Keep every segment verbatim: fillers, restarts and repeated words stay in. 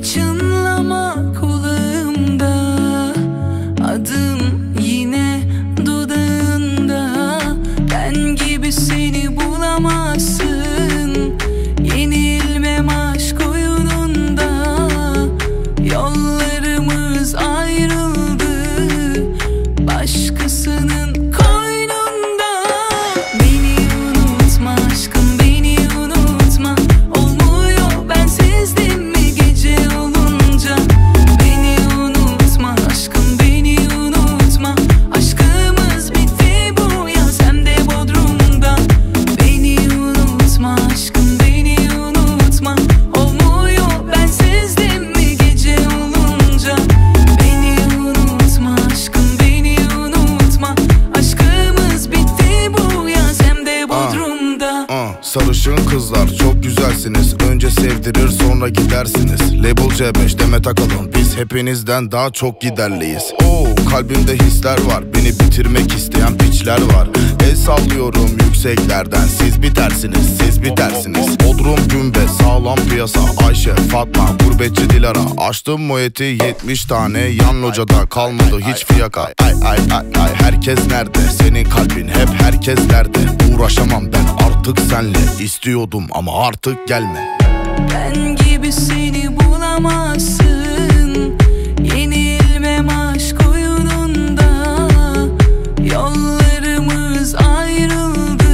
çınlama kulağımda, adım yine dudağında. Ben gibi seni bulamazsın, yenilmem aşk oyununda. Yollarımız ayrıldı başkasının koynunda. Beni unutma aşkım, beni unutma. Olmuyor bensizdim mi gece olunca. Beni unutma aşkım, beni unutma. Aşkımız bitti bu yaz hem de Bodrum'da. Beni unutma aşkım, beni unutma. Olmuyor bensizdim mi gece olunca. Beni unutma aşkım, beni unutma. Aşkımız bitti bu yaz hem de Bodrum'da. uh, uh, Sarışın kızlar çok güzelsiniz. Önce sevdirir sonra gidersiniz. Label C beş Demet Akalın, biz hepinizden daha çok giderliyiz. Oo, kalbimde hisler var, beni bitirmek isteyen piçler var. El sallıyorum yükseklerden, siz bitersiniz, siz bitersiniz. Bodrum Gümbet sağlam piyasa, Ayşe, Fatma, gurbetçi Dilara. Açtım muheti yetmiş tane, yan locada kalmadı hiç fiyaka. Ay ay ay ay, herkes nerede? Senin kalbin hep herkeslerde. Uğraşamam ben artık senle, istiyordum ama artık gelme. Ben gibi seni bulamazsın, yenilmem aşk oyununda. Yollarımız ayrıldı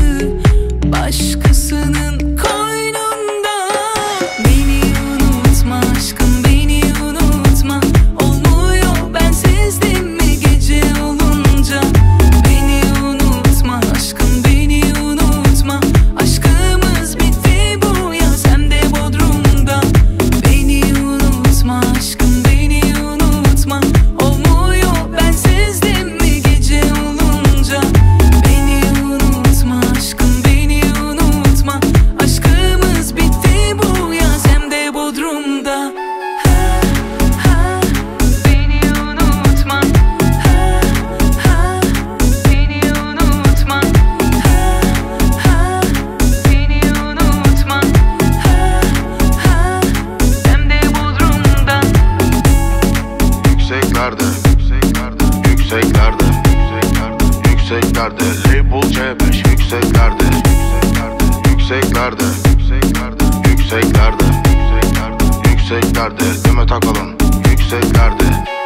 başkasının koynunda. Beni unutma aşkım, beni unutma. Olmuyor bensizdim mi gece olunca. Beni unutma aşkım, beni unutma. Aşkımız bitti bu yaz hem de Bodrum'da. Beni unutma aşkım, beni unutma. Olmuyor bensizdim mi gece olunca. Beni unutma aşkım, beni unutma. Aşkımız bitti bu yaz hem de Bodrum'da. Ha, ha, beni unutma. Ha, ha, beni unutma. Ha, ha, beni unutma. Ha, ha, hem de Bodrum'da. Yükseklerde, yükseklerde, yükseklerde, yükseklerde, yükseklerde. Label C beş yükseklerde, yükseklerde, yükseklerde, yükseklerde, yükseklerde, yükseklerde, yükseklerde. Demet Akalın yükseklerde.